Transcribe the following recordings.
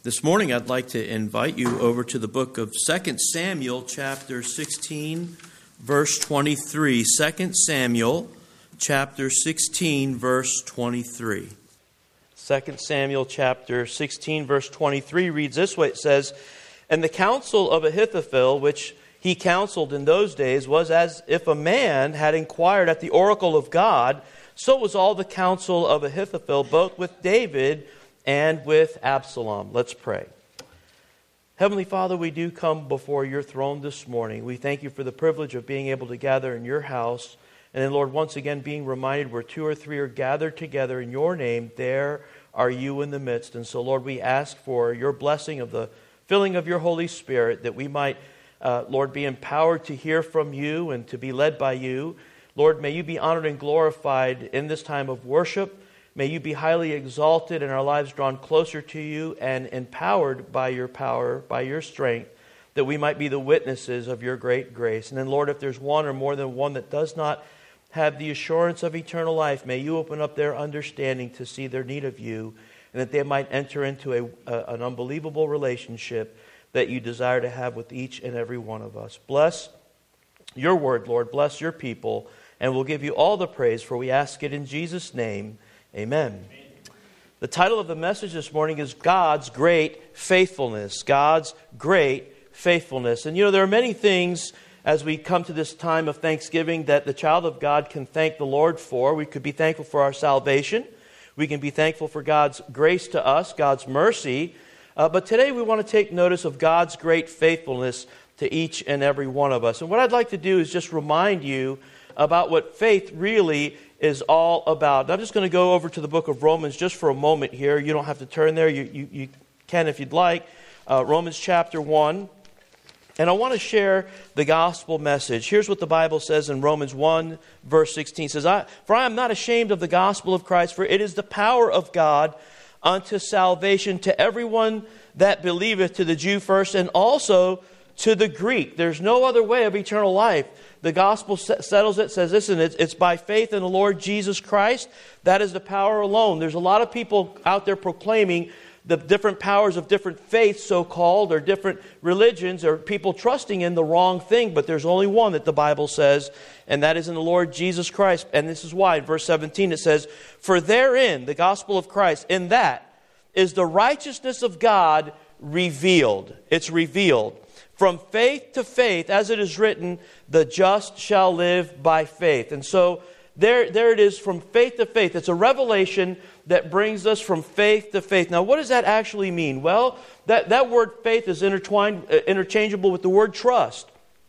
This morning I'd like to invite you over to the book of 2 Samuel chapter 16 verse 23. 2 Samuel chapter 16 verse 23. 2 Samuel chapter 16 verse 23 reads this way. It says, "And the counsel of Ahithophel, which he counseled in those days, was as if a man had inquired at the oracle of God. So was all the counsel of Ahithophel, both with David and with Absalom." Let's pray. Heavenly Father, we do come before your throne this morning. We thank you for the privilege of being able to gather in your house. And then, Lord, once again being reminded where two or three are gathered together in your name, there are you in the midst. And so, Lord, we ask for your blessing of the filling of your Holy Spirit, that we might, Lord, be empowered to hear from you and to be led by you. Lord, may you be honored and glorified in this time of worship. May you be highly exalted and our lives drawn closer to you and empowered by your power, by your strength, that we might be the witnesses of your great grace. And then, Lord, if there's one or more than one that does not have the assurance of eternal life, may you open up their understanding to see their need of you, and that they might enter into an unbelievable relationship that you desire to have with each and every one of us. Bless your word, Lord. Bless your people, and we'll give you all the praise, for we ask it in Jesus' name. Amen. The title of the message this morning is God's Great Faithfulness. God's Great Faithfulness. And you know, there are many things as we come to this time of Thanksgiving that the child of God can thank the Lord for. We could be thankful for our salvation. We can be thankful for God's grace to us, God's mercy. But today we want to take notice of God's great faithfulness to each and every one of us. And what I'd like to do is just remind you about what faith really is all about. I'm just going to go over to the book of Romans just for a moment here. You don't have to turn there. You can if you'd like. Romans chapter 1. And I want to share the gospel message. Here's what the Bible says in Romans 1, verse 16. It says, "For I am not ashamed of the gospel of Christ, for it is the power of God unto salvation to everyone that believeth, to the Jew first, and also to the Greek." There's no other way of eternal life. The gospel settles it, says, listen, it's by faith in the Lord Jesus Christ. That is the power alone. There's a lot of people out there proclaiming the different powers of different faiths, so-called, or different religions, or people trusting in the wrong thing. But there's only one that the Bible says, and that is in the Lord Jesus Christ. And this is why, in verse 17, it says, "For therein," the gospel of Christ, "in that is the righteousness of God revealed." It's revealed. "From faith to faith, as it is written, the just shall live by faith." And so there it is, from faith to faith. It's a revelation that brings us from faith to faith. Now, what does that actually mean? Well, that word faith is interchangeable with the word trust.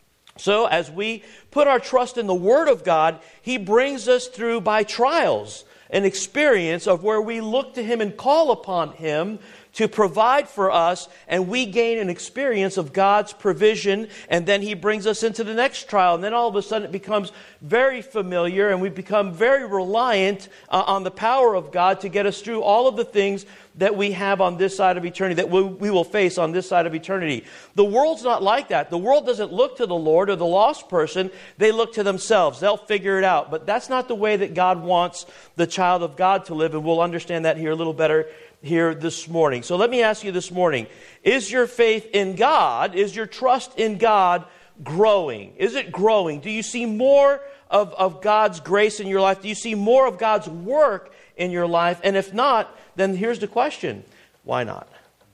So as we put our trust in the Word of God, He brings us through by trials, an experience of where we look to Him and call upon Him to provide for us, and we gain an experience of God's provision, and then He brings us into the next trial, and then all of a sudden it becomes very familiar, and we become very reliant on the power of God to get us through all of the things that we have on this side of eternity, that we will face on this side of eternity. The world's not like that. The world doesn't look to the Lord or the lost person. They look to themselves. They'll figure it out. But that's not the way that God wants the child of God to live, and we'll understand that here a little better here this morning. So let me ask you this morning, is your faith in God, is your trust in God growing? Is it growing? Do you see more of God's grace in your life? Do you see more of God's work in your life? And if not, then here's the question. Why not?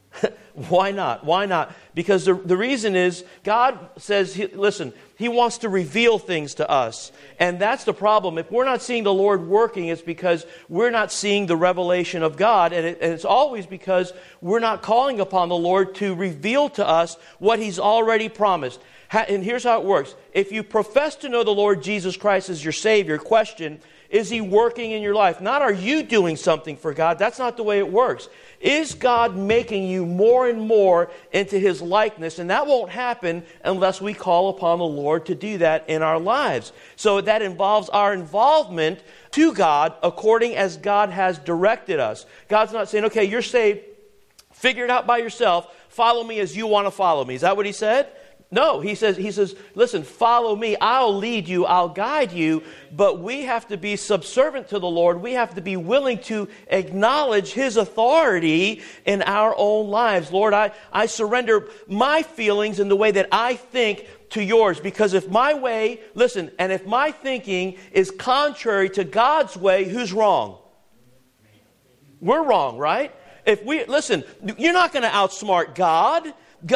Why not? Why not? Because the reason is God says, listen, He wants to reveal things to us. And that's the problem. If we're not seeing the Lord working, it's because we're not seeing the revelation of God. And it's always because we're not calling upon the Lord to reveal to us what He's already promised. And here's how it works. If you profess to know the Lord Jesus Christ as your Savior, question, is He working in your life? Not are you doing something for God. That's not the way it works. Is God making you more and more into His likeness? And that won't happen unless we call upon the Lord to do that in our lives. So that involves our involvement to God according as God has directed us. God's not saying, okay, you're saved, figure it out by yourself, follow me as you want to follow me. Is that what He said? No, he says, listen, follow me. I'll lead you. I'll guide you. But we have to be subservient to the Lord. We have to be willing to acknowledge His authority in our own lives. Lord, I surrender my feelings in the way that I think to yours. Because if my way, listen, and if my thinking is contrary to God's way, who's wrong? We're wrong, right? Listen, you're not going to outsmart God.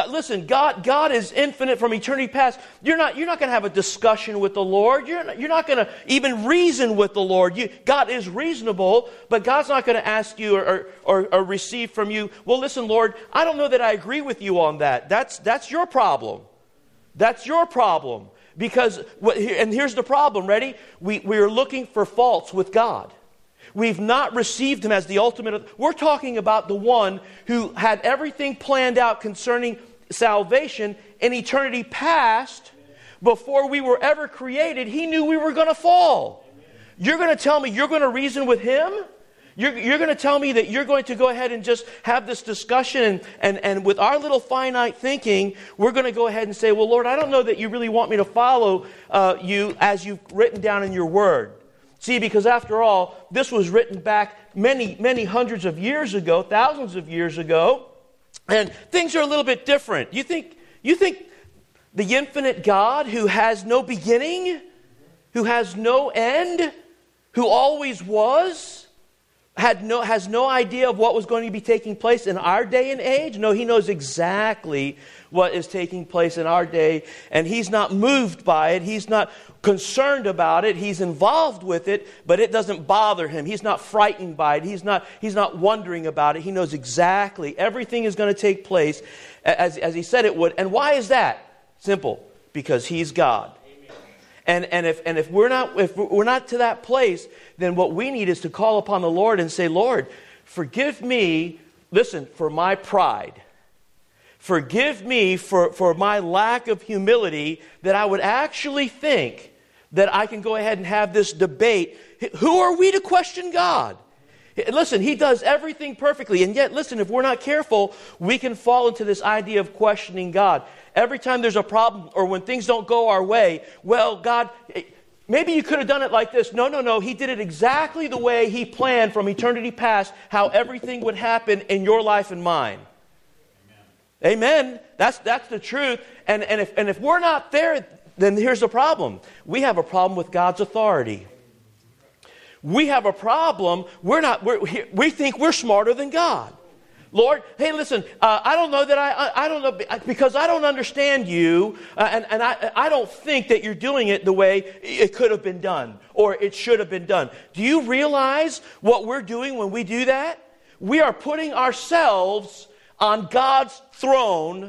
God is infinite from eternity past. You're not going to have a discussion with the Lord. You're not going to even reason with the Lord. God is reasonable, but God's not going to ask you or receive from you, well, listen, Lord, I don't know that I agree with you on that. That's your problem. That's your problem. Because, and here's the problem, ready? We are looking for faults with God. We've not received Him as the ultimate. We're talking about the one who had everything planned out concerning salvation in eternity past. Before we were ever created, He knew we were going to fall. You're going to tell me you're going to reason with Him? You're going to tell me that you're going to go ahead and just have this discussion and with our little finite thinking, we're going to go ahead and say, well, Lord, I don't know that you really want me to follow you as you've written down in your word. See, because after all, this was written back many, many hundreds of years ago, thousands of years ago, and things are a little bit different. You think the infinite God who has no beginning, who has no end, who always was, has no idea of what was going to be taking place in our day and age? No, He knows exactly what is taking place in our day, and He's not moved by it. He's not concerned about it. He's involved with it, but it doesn't bother Him. He's not frightened by it. He's not wondering about it. He knows exactly everything is going to take place as He said it would. And why is that? Simple, because He's God. And if we're not to that place, then what we need is to call upon the Lord and say, Lord, forgive me, listen, for my pride. Forgive me for my lack of humility, that I would actually think that I can go ahead and have this debate. Who are we to question God? Listen, He does everything perfectly. And yet, listen, if we're not careful, we can fall into this idea of questioning God. Every time there's a problem or when things don't go our way, well, God, maybe you could have done it like this. No. He did it exactly the way He planned from eternity past, how everything would happen in your life and mine. Amen. That's the truth. And if we're not there, then here's the problem. We have a problem with God's authority. We have a problem. We think we're smarter than God. Lord, hey, listen, I don't know that I don't know, because I don't understand you, and I don't think that you're doing it the way it could have been done, or it should have been done. Do you realize what we're doing when we do that? We are putting ourselves on God's throne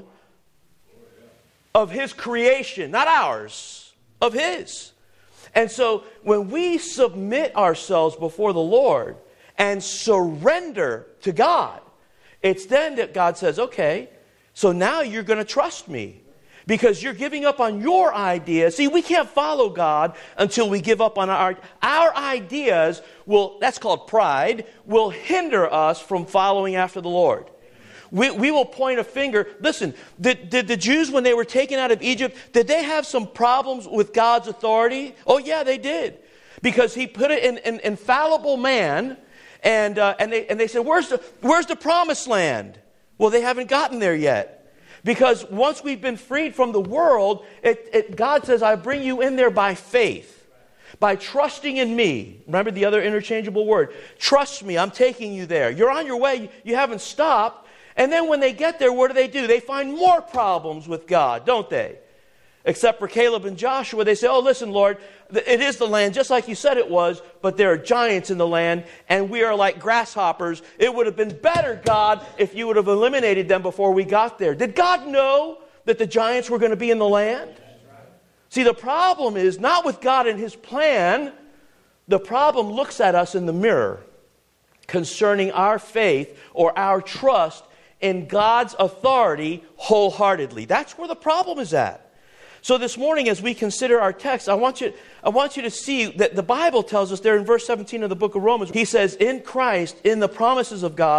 of His creation, not ours, of His. And so when we submit ourselves before the Lord and surrender to God, it's then that God says, okay, so now you're going to trust me because you're giving up on your ideas. See, we can't follow God until we give up on our ideas. That's called pride, will hinder us from following after the Lord. We will point a finger. Listen, did the Jews, when they were taken out of Egypt, did they have some problems with God's authority? Oh, yeah, they did. Because He put it in an infallible man, and they said, where's the promised land? Well, they haven't gotten there yet. Because once we've been freed from the world, God says, I bring you in there by faith. By trusting in me. Remember the other interchangeable word. Trust me, I'm taking you there. You're on your way. You haven't stopped. And then when they get there, what do? They find more problems with God, don't they? Except for Caleb and Joshua, they say, oh, listen, Lord, it is the land just like you said it was, but there are giants in the land, and we are like grasshoppers. It would have been better, God, if you would have eliminated them before we got there. Did God know that the giants were going to be in the land? See, the problem is not with God and His plan. The problem looks at us in the mirror concerning our faith or our trust in God's authority wholeheartedly. That's where the problem is at. So this morning, as we consider our text, I want you to see that the Bible tells us there in verse 17 of the book of Romans, He says, in Christ, in the promises of God,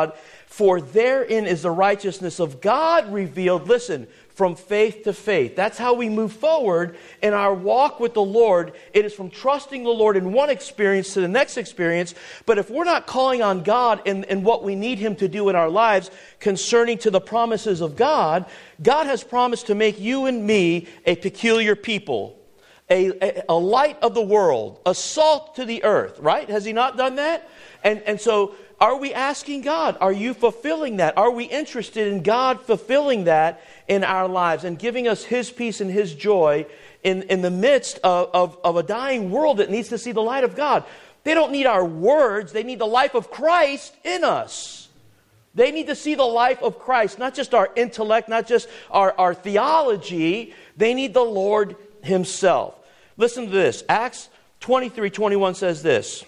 For therein is the righteousness of God revealed, listen, from faith to faith. That's how we move forward in our walk with the Lord. It is from trusting the Lord in one experience to the next experience. But if we're not calling on God in what we need Him to do in our lives concerning to the promises of God, God has promised to make you and me a peculiar people, a light of the world, a salt to the earth, right? Has He not done that? And so are we asking God, are you fulfilling that? Are we interested in God fulfilling that in our lives and giving us His peace and His joy in the midst of a dying world that needs to see the light of God? They don't need our words. They need the life of Christ in us. They need to see the life of Christ, not just our intellect, not just our theology. They need the Lord Himself. Listen to this. Acts 23:21 says this.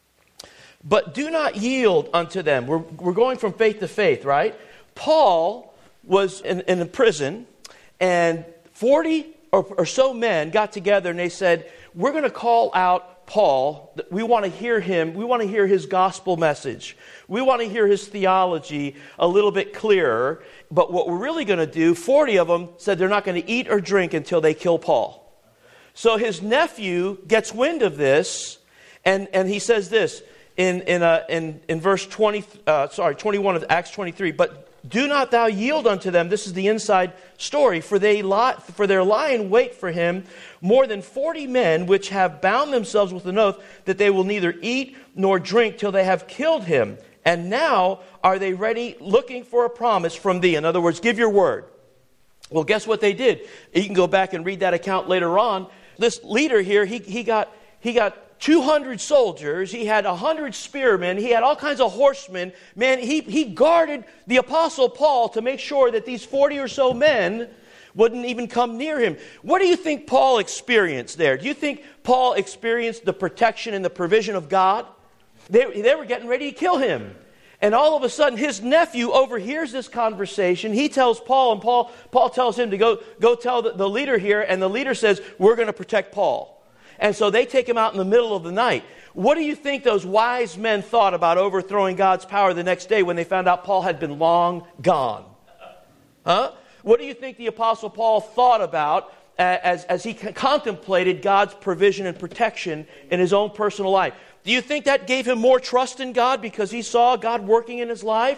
But do not yield unto them. We're going from faith to faith, right? Paul was in a prison, and 40 or so men got together and they said, we're going to call out Paul. We want to hear him. We want to hear his gospel message. We want to hear his theology a little bit clearer. But what we're really going to do, 40 of them said they're not going to eat or drink until they kill Paul. So his nephew gets wind of this, and he says this, in verse 21 of Acts 23, but do not thou yield unto them. This is the inside story. For there lie in wait for him more than 40 men, which have bound themselves with an oath that they will neither eat nor drink till they have killed him. And now are they ready, looking for a promise from thee? In other words, give your word. Well, guess what they did? You can go back and read that account later on. This leader here, he got 200 soldiers, he had 100 spearmen, he had all kinds of horsemen. Man, he guarded the Apostle Paul to make sure that these 40 or so men wouldn't even come near him. What do you think Paul experienced there? Do you think Paul experienced the protection and the provision of God? They were getting ready to kill him. And all of a sudden, his nephew overhears this conversation. He tells Paul, and Paul tells him to go tell the leader here, and the leader says, we're going to protect Paul. And so they take him out in the middle of the night. What do you think those wise men thought about overthrowing God's power the next day when they found out Paul had been long gone? Huh? What do you think the Apostle Paul thought about as he contemplated God's provision and protection in his own personal life? Do you think that gave him more trust in God because he saw God working in his life?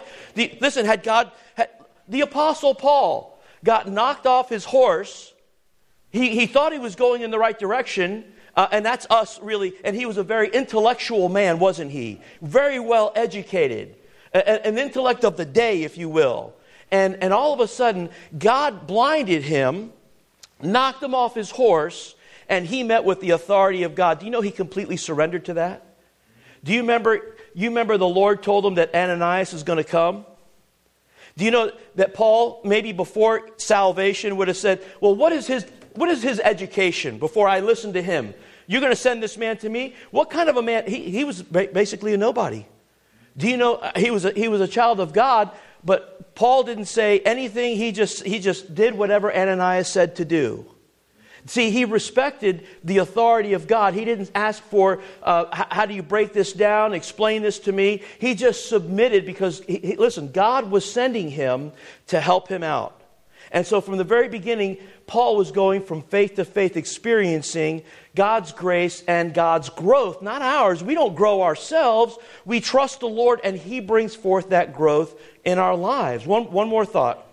The Apostle Paul got knocked off his horse. He thought he was going in the right direction. And that's us, really. And he was a very intellectual man, wasn't he? Very well educated. An intellect of the day, if you will. And all of a sudden, God blinded him, knocked him off his horse, and he met with the authority of God. Do you know he completely surrendered to that? Do you remember the Lord told him that Ananias is going to come? Do you know that Paul, maybe before salvation, would have said, well, what is his education before I listen to him? You're going to send this man to me? What kind of a man? He was basically a nobody. Do you know he was a child of God, but Paul didn't say anything. He just did whatever Ananias said to do. See, he respected the authority of God. He didn't ask for, how do you break this down? Explain this to me. He just submitted because, listen, God was sending him to help him out. And so from the very beginning, Paul was going from faith to faith, experiencing God's grace and God's growth, not ours. We don't grow ourselves. We trust the Lord, and He brings forth that growth in our lives. One more thought.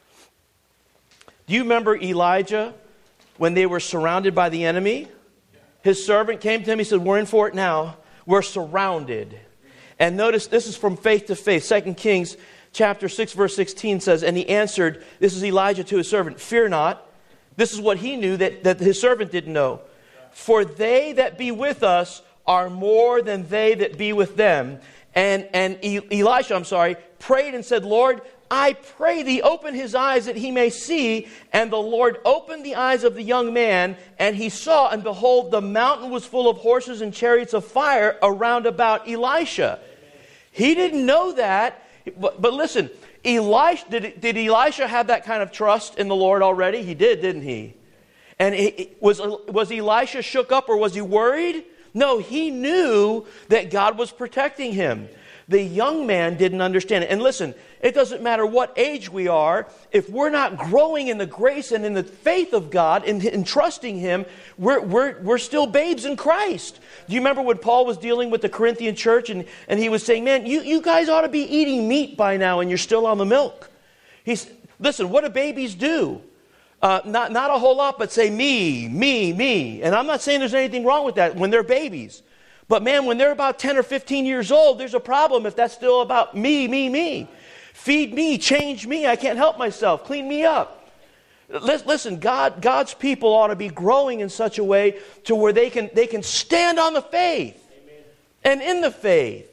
Do you remember Elijah when they were surrounded by the enemy? His servant came to him. He said, we're in for it now. We're surrounded. And notice, this is from faith to faith. 2 Kings chapter 6, verse 16 says, and he answered, this is Elijah to his servant, fear not. This is what he knew that his servant didn't know. For they that be with us are more than they that be with them. And Elisha, prayed and said, Lord, I pray thee, open his eyes that he may see. And the Lord opened the eyes of the young man, and he saw, and behold, the mountain was full of horses and chariots of fire around about Elisha. He didn't know that. But listen, did Elisha have that kind of trust in the Lord already? He did, didn't he? And was Elisha shook up, or was he worried? No, he knew that God was protecting him. The young man didn't understand it. And listen, it doesn't matter what age we are, if we're not growing in the grace and in the faith of God and in trusting Him, we're still babes in Christ. Do you remember when Paul was dealing with the Corinthian church and he was saying, man, you guys ought to be eating meat by now and you're still on the milk. Listen, what do babies do? Not a whole lot, but say me. And I'm not saying there's anything wrong with that when they're babies. But man, when they're about 10 or 15 years old, there's a problem if that's still about me. Feed me, change me, I can't help myself, clean me up. Listen, God's people ought to be growing in such a way to where they can stand on the faith. Amen. And in the faith.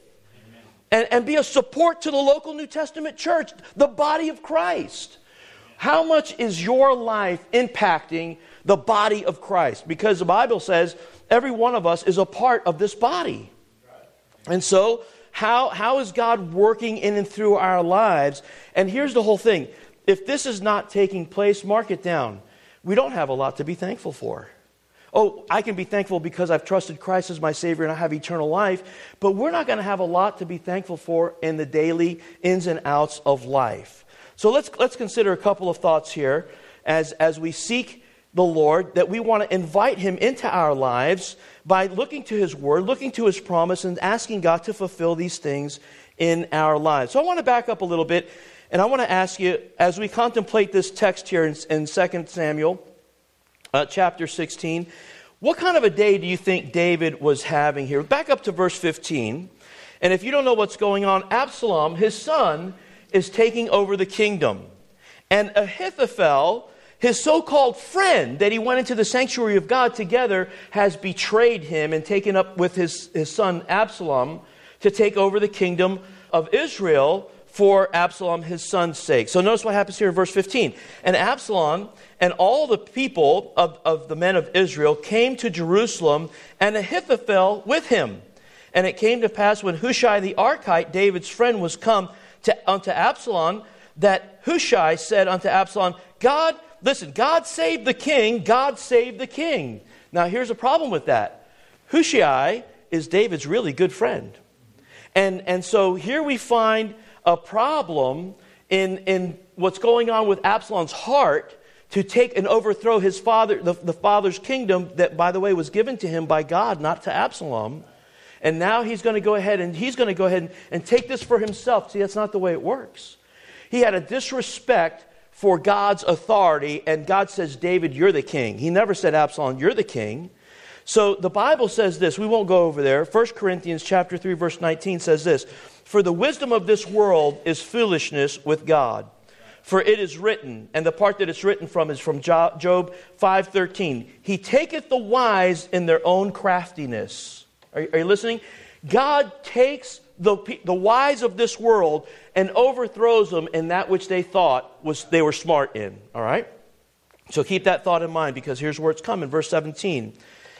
And be a support to the local New Testament church, the body of Christ. How much is your life impacting the body of Christ? Because the Bible says every one of us is a part of this body. And so, how is God working in and through our lives? And here's the whole thing. If this is not taking place, mark it down. We don't have a lot to be thankful for. Oh, I can be thankful because I've trusted Christ as my Savior and I have eternal life. But we're not going to have a lot to be thankful for in the daily ins and outs of life. So let's consider a couple of thoughts here as we seek the Lord, that we want to invite Him into our lives by looking to His Word, looking to His promise, and asking God to fulfill these things in our lives. So I want to back up a little bit, and I want to ask you, as we contemplate this text here in 2 Samuel chapter 16, what kind of a day do you think David was having here? Back up to verse 15, and if you don't know what's going on, Absalom, his son, is taking over the kingdom. And Ahithophel, his so-called friend that he went into the sanctuary of God together, has betrayed him and taken up with his son Absalom to take over the kingdom of Israel for Absalom, his son's sake. So notice what happens here in verse 15. And Absalom and all the people of the men of Israel came to Jerusalem, and Ahithophel with him. And it came to pass when Hushai the Archite, David's friend, was come unto Absalom, that Hushai said unto Absalom, God saved the king, God saved the king. Now here's a problem with that. Hushai is David's really good friend. And so here we find a problem in what's going on with Absalom's heart to take and overthrow his father, the father's kingdom that, by the way, was given to him by God, not to Absalom. And now he's going to go ahead and take this for himself. See, that's not the way it works. He had a disrespect for God's authority, and God says, David, you're the king. He never said, Absalom, you're the king. So the Bible says this. We won't go over there. 1 Corinthians chapter 3, verse 19 says this. For the wisdom of this world is foolishness with God. For it is written, and the part that it's written from is from Job 5:13. He taketh the wise in their own craftiness. Are you listening? God takes the wise of this world and overthrows them in that which they thought they were smart in. All right? So keep that thought in mind, because here's where it's coming. Verse 17.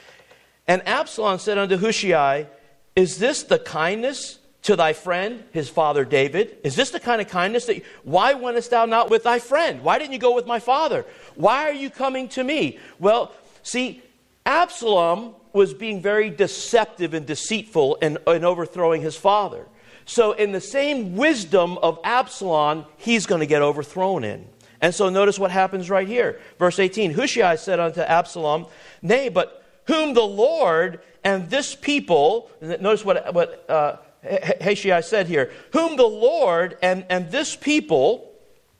And Absalom said unto Hushai, is this the kindness to thy friend, his father David? Is this the kind of kindness why wentest thou not with thy friend? Why didn't you go with my father? Why are you coming to me? Well, see, Absalom was being very deceptive and deceitful in overthrowing his father. So in the same wisdom of Absalom, he's going to get overthrown in. And so notice what happens right here. Verse 18, Hushai said unto Absalom, nay, but whom the Lord and this people, notice what Hushai said here, whom the Lord and this people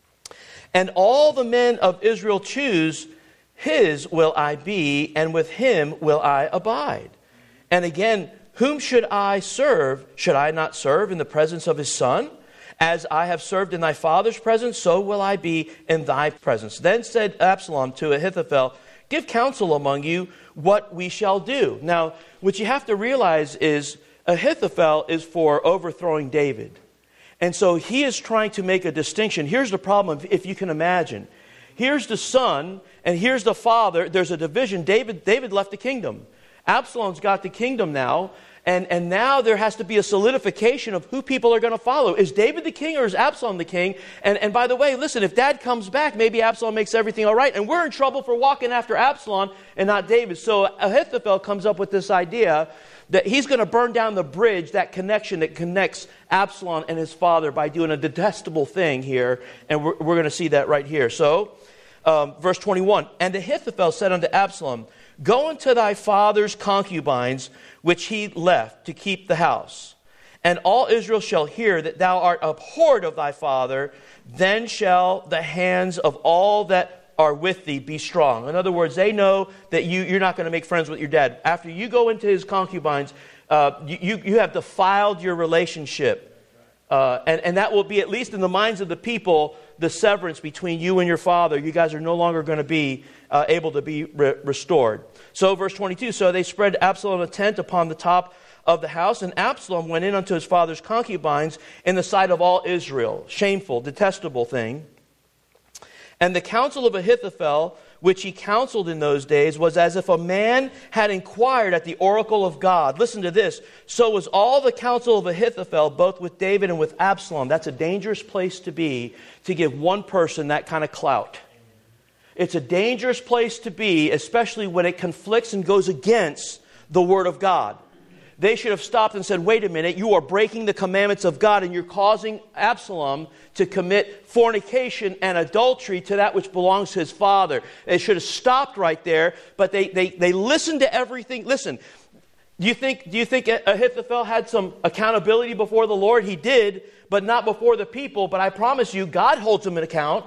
and all the men of Israel choose, his will I be, and with him will I abide. And again, whom should I serve? Should I not serve in the presence of his son? As I have served in thy father's presence, so will I be in thy presence. Then said Absalom to Ahithophel, give counsel among you what we shall do. Now, what you have to realize is Ahithophel is for overthrowing David. And so he is trying to make a distinction. Here's the problem, if you can imagine. Here's the son, and here's the father. There's a division. David left the kingdom. Absalom's got the kingdom now, and now there has to be a solidification of who people are going to follow. Is David the king or is Absalom the king? And by the way, listen, if dad comes back, maybe Absalom makes everything all right, and we're in trouble for walking after Absalom and not David. So Ahithophel comes up with this idea that he's going to burn down the bridge, that connection that connects Absalom and his father by doing a detestable thing here. And we're going to see that right here. So, verse 21, and Ahithophel said unto Absalom, go unto thy father's concubines, which he left to keep the house. And all Israel shall hear that thou art abhorred of thy father, then shall the hands of all that are with thee be strong. In other words, they know that you're not going to make friends with your dad. After you go into his concubines, you have defiled your relationship. And that will be, at least in the minds of the people, the severance between you and your father. You guys are no longer going to be able to be restored. So verse 22, so they spread Absalom a tent upon the top of the house, and Absalom went in unto his father's concubines in the sight of all Israel. Shameful, detestable thing. And the counsel of Ahithophel, which he counseled in those days, was as if a man had inquired at the oracle of God. Listen to this. So was all the counsel of Ahithophel, both with David and with Absalom. That's a dangerous place to be, to give one person that kind of clout. It's a dangerous place to be, especially when it conflicts and goes against the Word of God. They should have stopped and said, wait a minute, you are breaking the commandments of God and you're causing Absalom to commit fornication and adultery to that which belongs to his father. They should have stopped right there, but they listened to everything. Listen, do you think Ahithophel had some accountability before the Lord? He did, but not before the people. But I promise you, God holds him in account.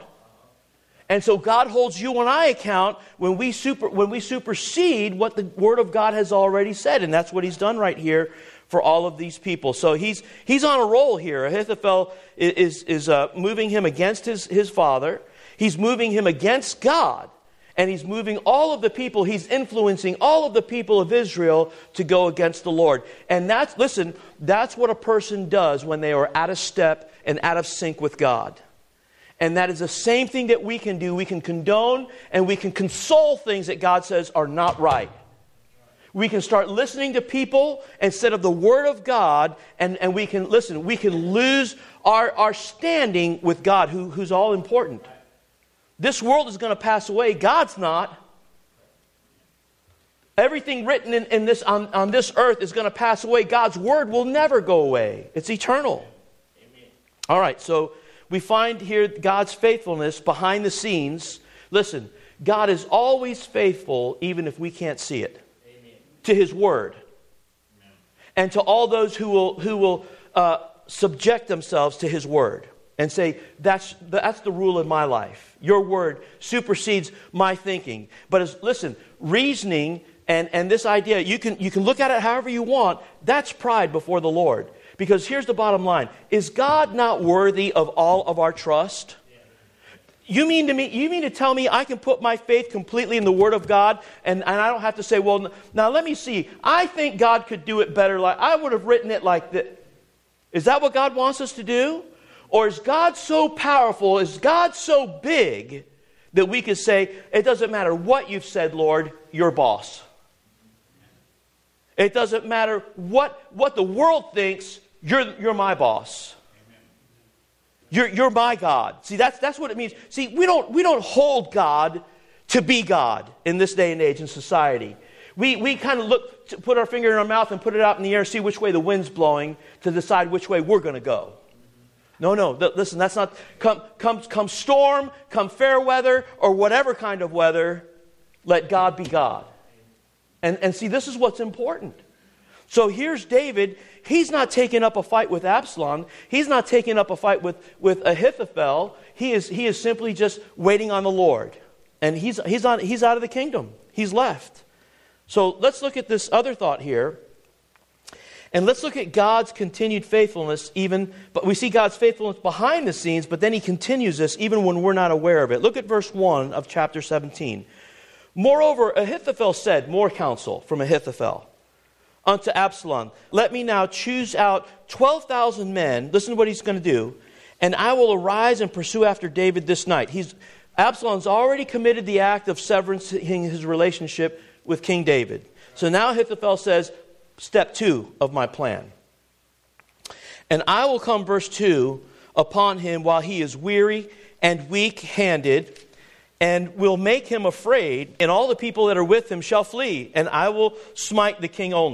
And so God holds you and I account when we supersede what the Word of God has already said. And that's what he's done right here for all of these people. So he's on a roll here. Ahithophel is moving him against his father. He's moving him against God. And he's moving all of the people, he's influencing all of the people of Israel to go against the Lord. And that's what a person does when they are out of step and out of sync with God. And that is the same thing that we can do. We can condone and we can console things that God says are not right. We can start listening to people instead of the Word of God, and we can lose our standing with God, who's all important. This world is going to pass away. God's not. Everything written on this earth is going to pass away. God's Word will never go away. It's eternal. Amen. All right, so we find here God's faithfulness behind the scenes. Listen, God is always faithful even if we can't see it. Amen. To His Word. Amen. And to all those who will subject themselves to His Word and say, that's the rule in my life. Your Word supersedes my thinking. But listen, reasoning and this idea, you can look at it however you want. That's pride before the Lord. Because here's the bottom line. Is God not worthy of all of our trust? You mean to tell me I can put my faith completely in the Word of God and I don't have to say, well, now let me see. I think God could do it better. Like I would have written it like this. Is that what God wants us to do? Or is God so powerful, is God so big that we could say, it doesn't matter what you've said, Lord, you're boss. It doesn't matter what the world thinks, you're my boss. You're my God. See, that's what it means. See, we don't hold God to be God in this day and age in society. We kind of look to put our finger in our mouth and put it out in the air, see which way the wind's blowing to decide which way we're going to go. No. Listen, that's not come storm, come fair weather, or whatever kind of weather. Let God be God. And see, this is what's important. So here's David. He's not taking up a fight with Absalom. He's not taking up a fight with Ahithophel. He is simply just waiting on the Lord. And he's out of the kingdom. He's left. So let's look at this other thought here. And let's look at God's continued faithfulness but we see God's faithfulness behind the scenes, but then He continues this even when we're not aware of it. Look at verse 1 of chapter 17. Moreover, Ahithophel said, more counsel from Ahithophel, unto Absalom, let me now choose out 12,000 men. Listen to what he's going to do. And I will arise and pursue after David this night. Absalom's already committed the act of severing his relationship with King David. So now Ahithophel says, step 2 of my plan. And I will come, verse 2, upon him while he is weary and weak-handed, and will make him afraid, and all the people that are with him shall flee, and I will smite the king only.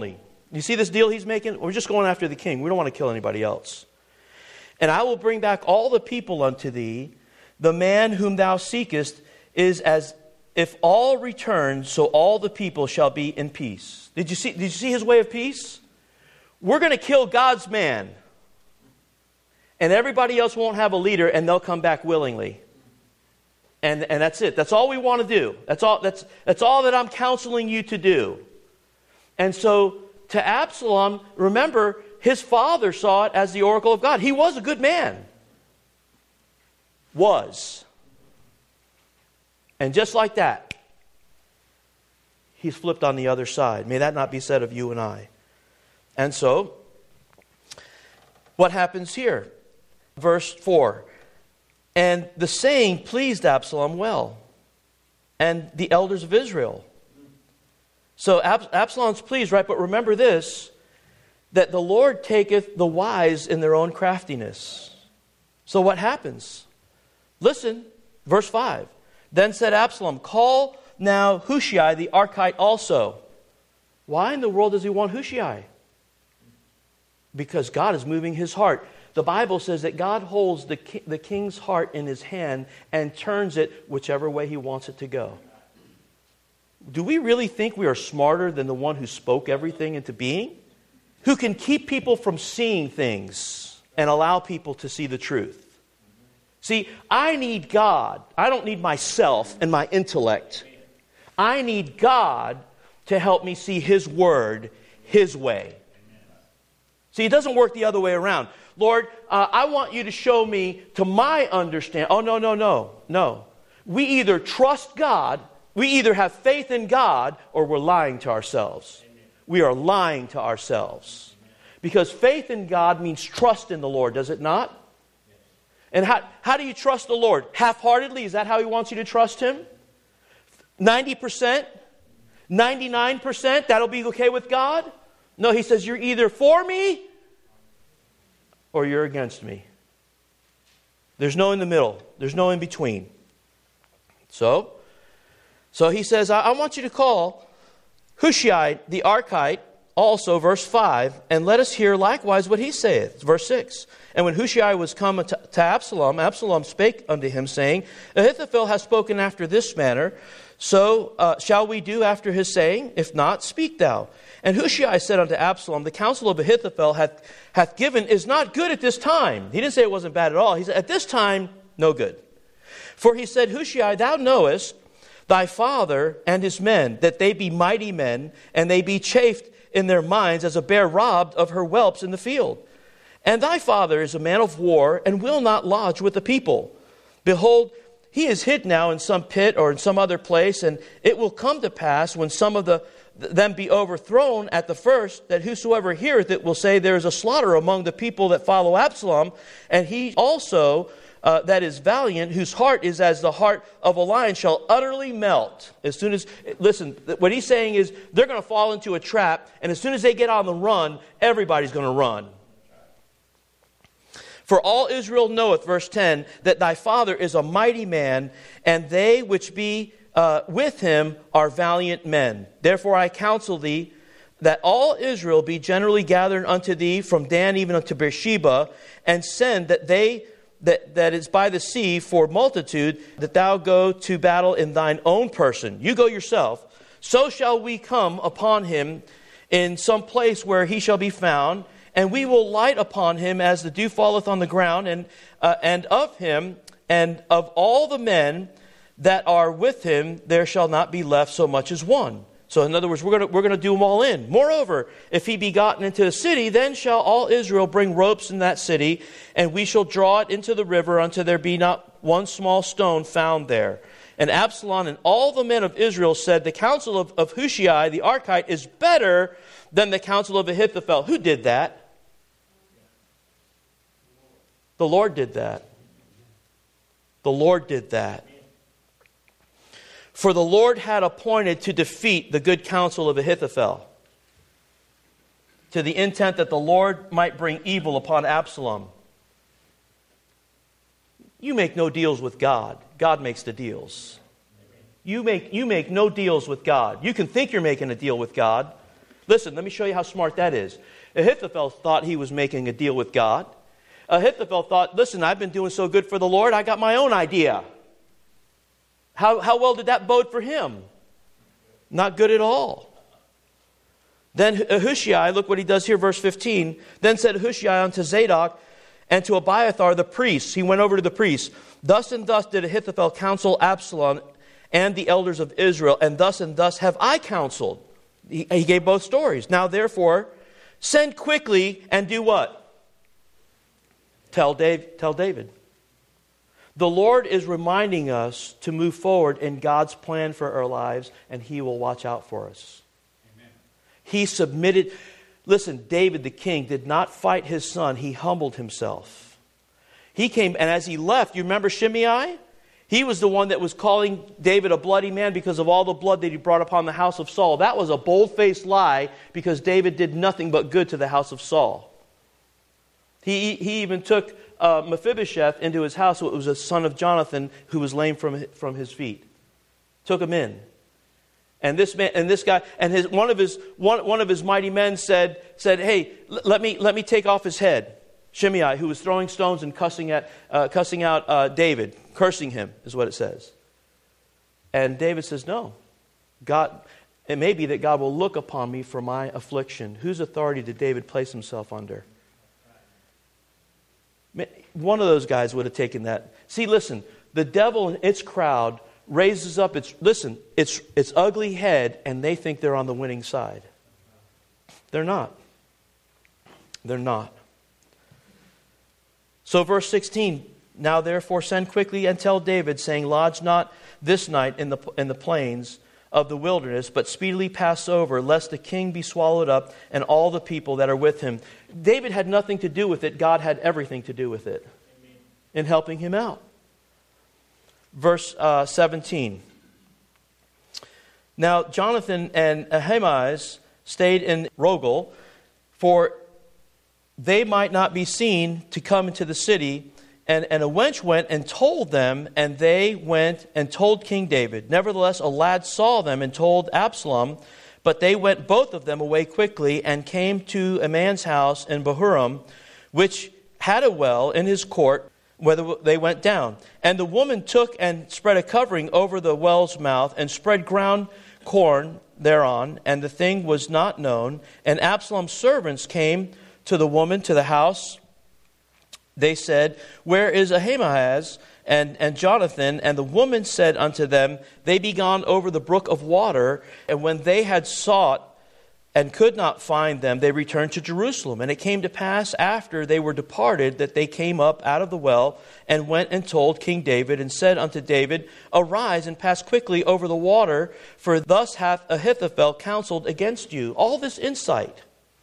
You see this deal he's making? We're just going after the king. We don't want to kill anybody else. And I will bring back all the people unto thee. The man whom thou seekest is as if all return, so all the people shall be in peace. Did you see his way of peace? We're going to kill God's man. And everybody else won't have a leader, and they'll come back willingly. And that's it. That's all we want to do. That's all that I'm counseling you to do. And so to Absalom, remember, his father saw it as the oracle of God. He was a good man. Was. And just like that, he's flipped on the other side. May that not be said of you and I. And so, what happens here? Verse 4. And the saying pleased Absalom well, and the elders of Israel. So Absalom's pleased, right? But remember this, that the Lord taketh the wise in their own craftiness. So what happens? Listen, verse 5. Then said Absalom, call now Hushai the Archite also. Why in the world does he want Hushai? Because God is moving his heart. The Bible says that God holds the king's heart in his hand and turns it whichever way he wants it to go. Do we really think we are smarter than the one who spoke everything into being? Who can keep people from seeing things and allow people to see the truth? See, I need God. I don't need myself and my intellect. I need God to help me see His Word His way. See, it doesn't work the other way around. Lord, I want you to show me to my understanding. Oh, no. We either trust God, we either have faith in God, or we're lying to ourselves. We are lying to ourselves. Because faith in God means trust in the Lord, does it not? And how do you trust the Lord? Half-heartedly? Is that how He wants you to trust Him? 90%? 99%? That'll be okay with God? No, He says you're either for me or you're against me. There's no in the middle. There's no in between. So He says, I want you to call Hushai the Archite also, verse 5, and let us hear likewise what he saith. Verse 6. And when Hushai was come to Absalom, Absalom spake unto him, saying, Ahithophel hath spoken after this manner, so shall we do after his saying? If not, speak thou. And Hushai said unto Absalom, the counsel of Ahithophel hath given is not good at this time. He didn't say it wasn't bad at all. He said, at this time, no good. For he said, Hushai, thou knowest thy father and his men, that they be mighty men, and they be chafed in their minds as a bear robbed of her whelps in the field. And thy father is a man of war, and will not lodge with the people. Behold, he is hid now in some pit or in some other place, and it will come to pass when some of them be overthrown at the first, that whosoever heareth it will say, there is a slaughter among the people that follow Absalom, and he also that is valiant, whose heart is as the heart of a lion, shall utterly melt. As soon as, listen, what he's saying is they're going to fall into a trap, and as soon as they get on the run, everybody's going to run. For all Israel knoweth, verse 10, that thy father is a mighty man, and they which be with him are valiant men. Therefore I counsel thee that all Israel be generally gathered unto thee from Dan even unto Beersheba, and send that is by the sea for multitude, that thou go to battle in thine own person. You go yourself. So shall we come upon him in some place where he shall be found, and we will light upon him as the dew falleth on the ground, and of him and of all the men that are with him there shall not be left so much as one. So in other words, we're going to do them all in. Moreover, if he be gotten into a city, then shall all Israel bring ropes in that city, and we shall draw it into the river until there be not one small stone found there. And Absalom and all the men of Israel said, the counsel of Hushai the Archite is better than the counsel of Ahithophel. Who did that? The Lord did that. The Lord did that. For the Lord had appointed to defeat the good counsel of Ahithophel, to the intent that the Lord might bring evil upon Absalom. You make no deals with God. God makes the deals. You make no deals with God. You can think you're making a deal with God. Listen, let me show you how smart that is. Ahithophel thought he was making a deal with God. Ahithophel thought, listen, I've been doing so good for the Lord, I got my own idea. How well did that bode for him? Not good at all. Then Ahushai, look what he does here, verse 15. Then said Ahushai unto Zadok and to Abiathar the priests. He went over to the priests. Thus and thus did Ahithophel counsel Absalom and the elders of Israel, and thus have I counseled. He gave both stories. Now therefore, send quickly and do what? Tell David. The Lord is reminding us to move forward in God's plan for our lives, and He will watch out for us. Amen. He submitted. Listen, David the king did not fight his son. He humbled himself. He came, and as he left, you remember Shimei? He was the one that was calling David a bloody man because of all the blood that he brought upon the house of Saul. That was a bold-faced lie because David did nothing but good to the house of Saul. He even took Mephibosheth into his house, who was a son of Jonathan who was lame from his feet. Took him in. And this man and this guy and one of his mighty men said, "Hey, let me take off his head." Shimei, who was throwing stones and cussing out David, cursing him is what it says. And David says, "No, God. It may be that God will look upon me for my affliction." Whose authority did David place himself under? One of those guys would have taken that. See, listen, the devil and its crowd raises up its ugly head, and they think they're on the winning side. They're not. They're not. So verse 16, now therefore send quickly and tell David, saying, lodge not this night in the plains of the wilderness, but speedily pass over, lest the king be swallowed up and all the people that are with him. David had nothing to do with it. God had everything to do with it. Amen. In helping him out. Verse 17. Now Jonathan and Ahimaaz stayed in Rogel, for they might not be seen to come into the city. And a wench went and told them, and they went and told King David. Nevertheless, a lad saw them and told Absalom, but they went both of them away quickly and came to a man's house in Bahurim, which had a well in his court, where they went down. And the woman took and spread a covering over the well's mouth and spread ground corn thereon, and the thing was not known. And Absalom's servants came to the woman to the house. They said, where is Ahimaaz and Jonathan? And the woman said unto them, they be gone over the brook of water. And when they had sought and could not find them, they returned to Jerusalem. And it came to pass after they were departed that they came up out of the well and went and told King David and said unto David, arise and pass quickly over the water, for thus hath Ahithophel counseled against you. All this insight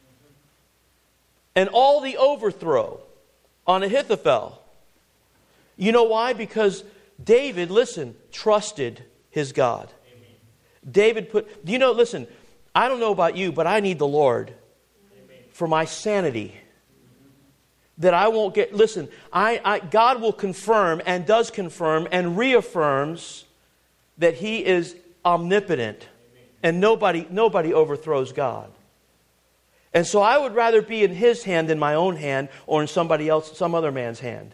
and all the overthrow on Ahithophel. You know why? Because David, listen, trusted his God. Amen. David listen, I don't know about you, but I need the Lord. Amen. For my sanity. That I won't get, listen, God will confirm and does confirm and reaffirms that He is omnipotent. Amen. And nobody overthrows God. And so I would rather be in His hand than my own hand or in somebody else, some other man's hand.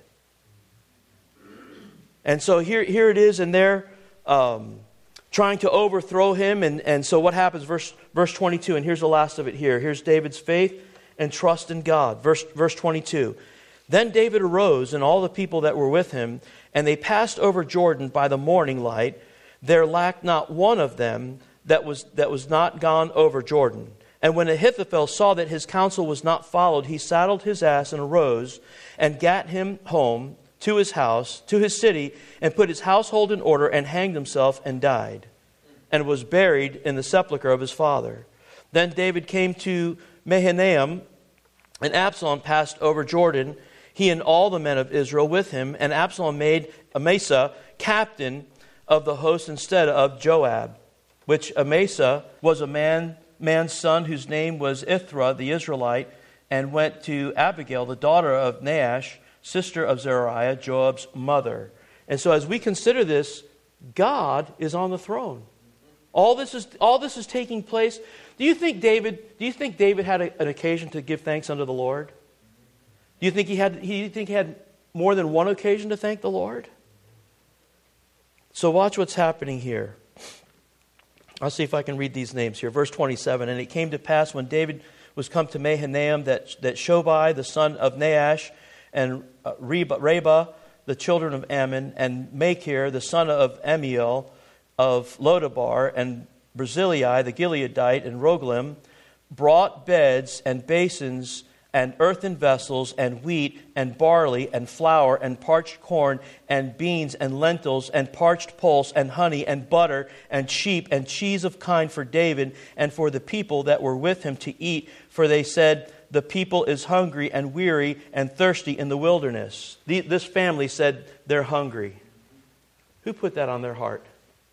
And so here it is, and they're trying to overthrow him. And so what happens? Verse 22, and here's the last of it here. Here's David's faith and trust in God. Verse 22. Then David arose, and all the people that were with him, and they passed over Jordan by the morning light. There lacked not one of them that was not gone over Jordan. And when Ahithophel saw that his counsel was not followed, he saddled his ass and arose and gat him home to his house, to his city, and put his household in order and hanged himself and died, and was buried in the sepulchre of his father. Then David came to Mahanaim, and Absalom passed over Jordan, he and all the men of Israel with him. And Absalom made Amasa captain of the host instead of Joab, which Amasa was a man's son whose name was Ithra the Israelite, and went to Abigail, the daughter of Nahash, sister of Zeruiah, Joab's mother. And so as we consider this, God is on the throne. All this is taking place. Do you think David had an occasion to give thanks unto the Lord? Do you think he had more than one occasion to thank the Lord? So watch what's happening here. I'll see if I can read these names here. Verse 27, and it came to pass when David was come to Mahanaim that Shobai, the son of Nahash, and Reba, the children of Ammon, and Machir, the son of Amiel, of Lodabar, and Barzillai, the Gileadite, and Roglim, brought beds and basins and earthen vessels and wheat and barley and flour and parched corn and beans and lentils and parched pulse and honey and butter and sheep and cheese of kine for David and for the people that were with him to eat. For they said, the people is hungry and weary and thirsty in the wilderness. This family said they're hungry. Who put that on their heart?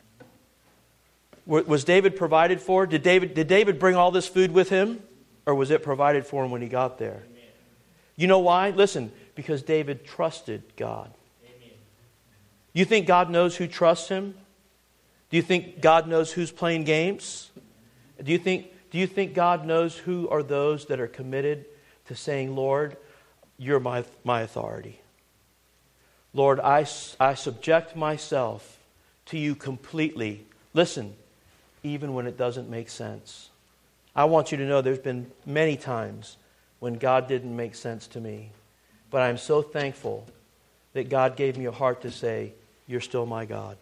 Was David provided for? Did David bring all this food with him? Or was it provided for him when he got there? Amen. You know why? Listen, because David trusted God. Amen. You think God knows who trusts him? Do you think God knows who's playing games? Do you think God knows who are those that are committed to saying, Lord, you're my authority. Lord, I subject myself to you completely. Listen, even when it doesn't make sense. I want you to know there's been many times when God didn't make sense to me. But I'm so thankful that God gave me a heart to say, you're still my God.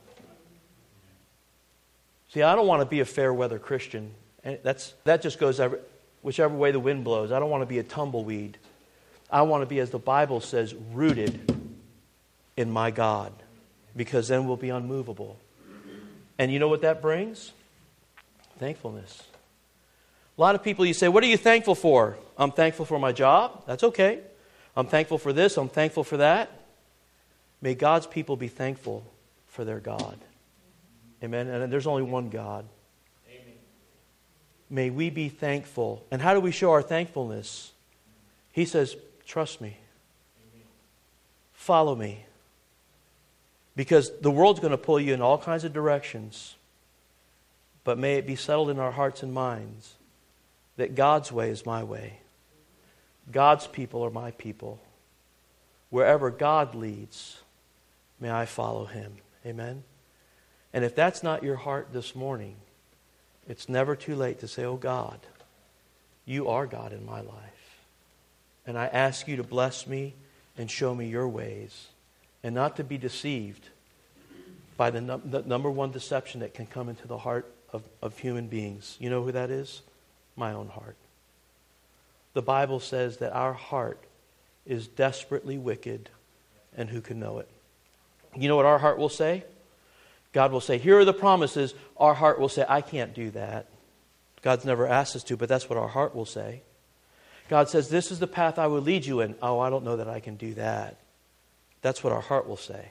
See, I don't want to be a fair weather Christian. And that just goes whichever way the wind blows. I don't want to be a tumbleweed. I want to be, as the Bible says, rooted in my God. Because then we'll be unmovable. And you know what that brings? Thankfulness. A lot of people, you say, what are you thankful for? I'm thankful for my job. That's okay. I'm thankful for this. I'm thankful for that. May God's people be thankful for their God. Amen. And there's only one God. Amen. May we be thankful. And how do we show our thankfulness? He says, trust me. Amen. Follow me. Because the world's going to pull you in all kinds of directions. But may it be settled in our hearts and minds that God's way is my way. God's people are my people. Wherever God leads, may I follow Him. Amen? And if that's not your heart this morning, it's never too late to say, oh God, you are God in my life. And I ask you to bless me and show me your ways. And not to be deceived by the number one deception that can come into the heart of human beings. You know who that is? My own heart. The Bible says that our heart is desperately wicked, and who can know it? You know what our heart will say? God will say, here are the promises. Our heart will say, I can't do that. God's never asked us to, but that's what our heart will say. God says, this is the path I will lead you in. Oh, I don't know that I can do that. That's what our heart will say.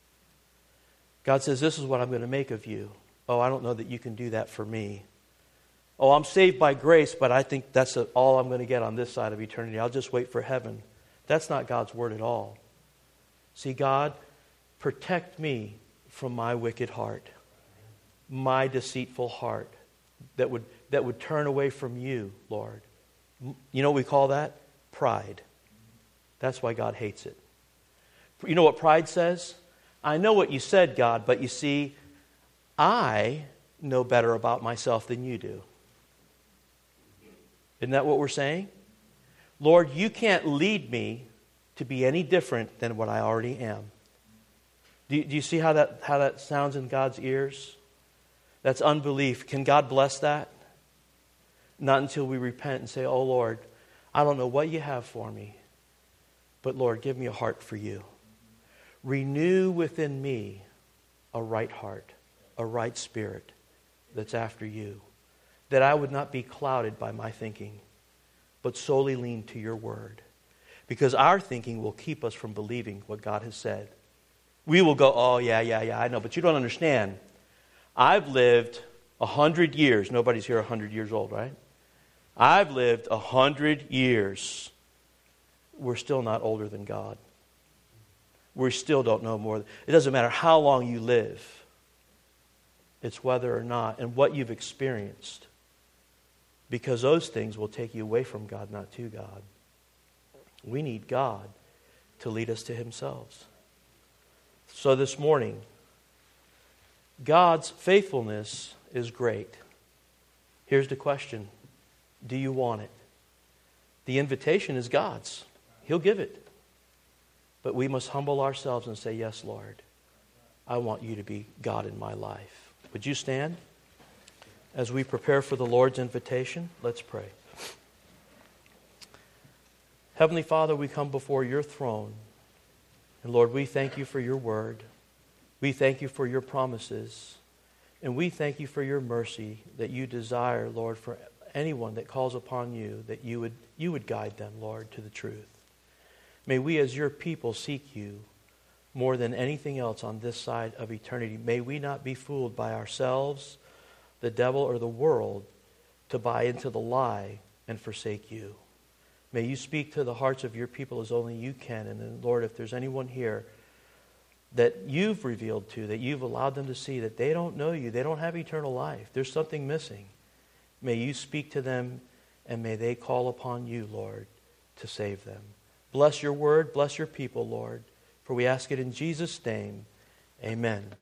God says, this is what I'm going to make of you. Oh, I don't know that you can do that for me. Oh, I'm saved by grace, but I think that's all I'm going to get on this side of eternity. I'll just wait for heaven. That's not God's word at all. See, God, protect me from my wicked heart, my deceitful heart that would turn away from you, Lord. You know what we call that? Pride. That's why God hates it. You know what pride says? I know what you said, God, but you see, I know better about myself than you do. Isn't that what we're saying? Lord, you can't lead me to be any different than what I already am. Do you see how that sounds in God's ears? That's unbelief. Can God bless that? Not until we repent and say, oh Lord, I don't know what you have for me, but Lord, give me a heart for you. Renew within me a right heart, a right spirit that's after you. That I would not be clouded by my thinking, but solely lean to your word. Because our thinking will keep us from believing what God has said. We will go, oh, yeah, I know, but you don't understand. I've lived 100 years. Nobody's here 100 years old, right? I've lived 100 years. We're still not older than God. We still don't know more. It doesn't matter how long you live. It's whether or not, and what you've experienced. Because those things will take you away from God, not to God. We need God to lead us to Himself. So this morning, God's faithfulness is great. Here's the question. Do you want it? The invitation is God's. He'll give it. But we must humble ourselves and say, yes, Lord, I want you to be God in my life. Would you stand? As we prepare for the Lord's invitation, let's pray. Heavenly Father, we come before your throne. And Lord, we thank you for your word. We thank you for your promises. And we thank you for your mercy that you desire, Lord, for anyone that calls upon you, that you would guide them, Lord, to the truth. May we as your people seek you more than anything else on this side of eternity. May we not be fooled by ourselves, the devil, or the world to buy into the lie and forsake you. May you speak to the hearts of your people as only you can. And then, Lord, if there's anyone here that you've revealed to, that you've allowed them to see that they don't know you, they don't have eternal life, there's something missing, may you speak to them and may they call upon you, Lord, to save them. Bless your word, bless your people, Lord, for we ask it in Jesus' name. Amen.